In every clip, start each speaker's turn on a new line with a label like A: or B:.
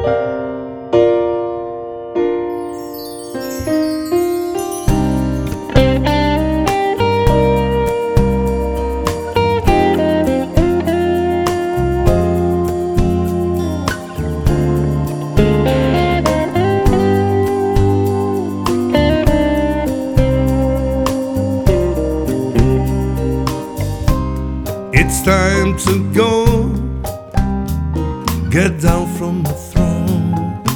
A: It's time to go, get down from the throne.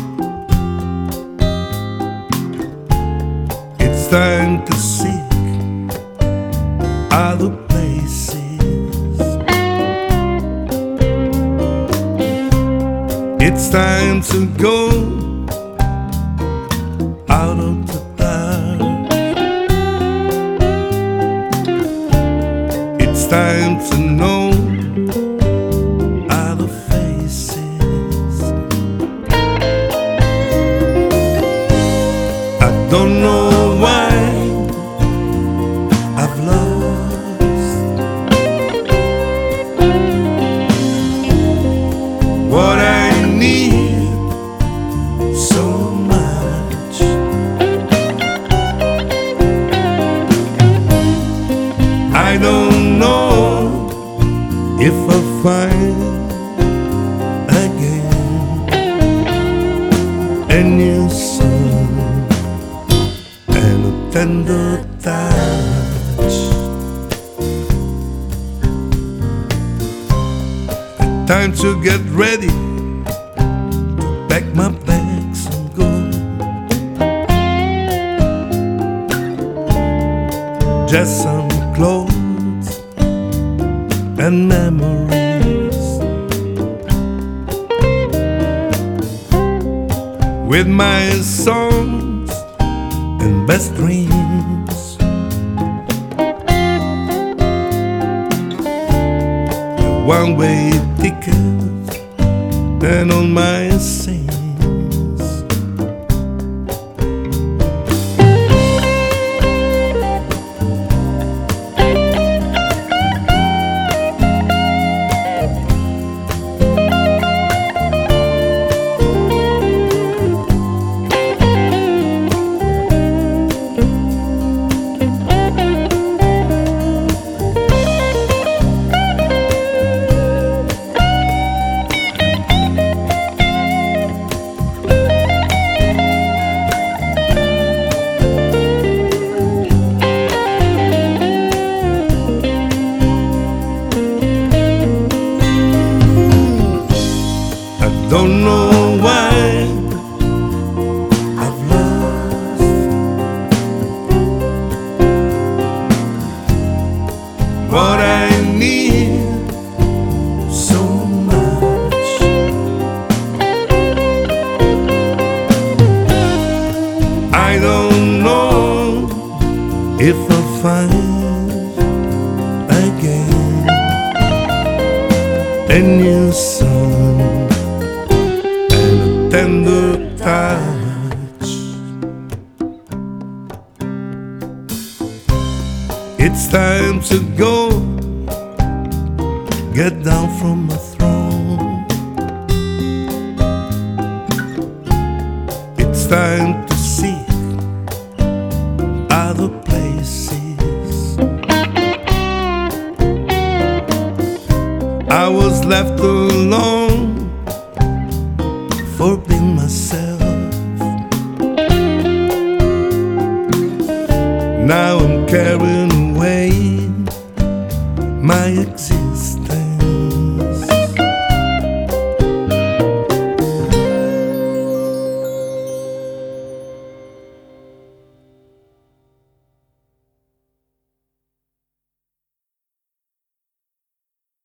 A: It's time to seek other places. It's time to go out of the dark. It's time to know other faces. I don't know why I've lost what I need so much. I don't know if I'll find again a new sun and a tender touch. Time to get ready, pack my bags and go. Just some clothes and memories, with my songs and best dreams. A one-way ticket and all my sins. Don't know why I've lost what I need so much. I don't know if I'll find again a new sun, tender touch. It's time to go, get down from the throne. It's time to seek other places. I was left alone for being myself. Now I'm carrying away my existence.